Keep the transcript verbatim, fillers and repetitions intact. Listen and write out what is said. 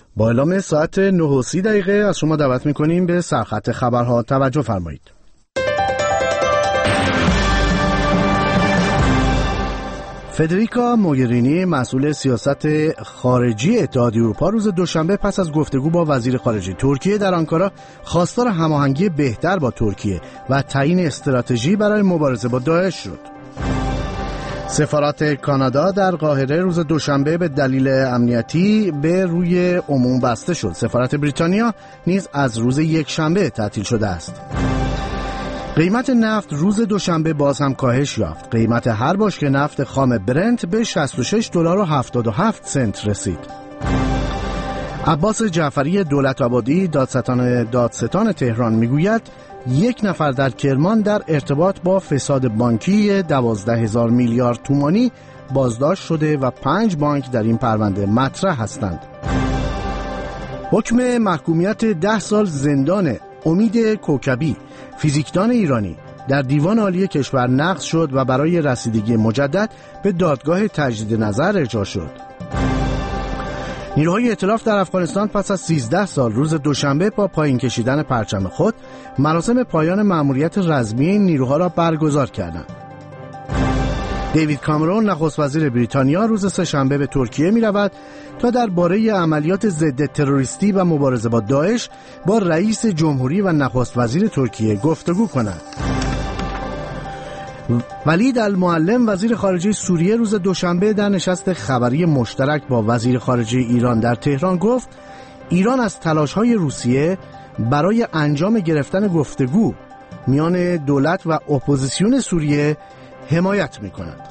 با اعلام ساعت نه و سی دقیقه از شما دعوت می‌کنیم به سرخط خبرها توجه فرمایید. فدریکا موگرینی مسئول سیاست خارجی اتحادیه اروپا روز دوشنبه پس از گفتگو با وزیر خارجه ترکیه در آنکارا خواستار هماهنگی بهتر با ترکیه و تعیین استراتژی برای مبارزه با داعش شد. سفارت کانادا در قاهره روز دوشنبه به دلیل امنیتی به روی عموم بسته شد. سفارت بریتانیا نیز از روز یک شنبه تعطیل شده است. قیمت نفت روز دوشنبه باز هم کاهش یافت. قیمت هر بشکه نفت خام برنت به شصت و شش دلار و هفتاد و هفت سنت رسید. عباس جعفری دولت‌آبادی دادستان دادستان تهران میگوید یک نفر در کرمان در ارتباط با فساد بانکی دوازده هزار میلیارد تومانی بازداشت شده و پنج بانک در این پرونده مطرح هستند. حکم محکومیت ده سال زندان امید کوکبی فیزیکدان ایرانی در دیوان عالی کشور نقض شد و برای رسیدگی مجدد به دادگاه تجدید نظر ارجاع شد. نیروهای ائتلاف در افغانستان پس از سیزده سال روز دوشنبه با پایین کشیدن پرچم خود مراسم پایان مأموریت رزمی این نیروها را برگزار کردند. دیوید کامرون نخست وزیر بریتانیا روز سه‌شنبه به ترکیه می رود تا درباره عملیات ضد تروریستی و مبارزه با داعش با رئیس جمهوری و نخست وزیر ترکیه گفتگو کند. ولید المعلم وزیر خارجه سوریه روز دوشنبه در نشست خبری مشترک با وزیر خارجه ایران در تهران گفت ایران از تلاش‌های روسیه برای انجام گرفتن گفتگو میان دولت و اپوزیسیون سوریه حمایت می‌کند.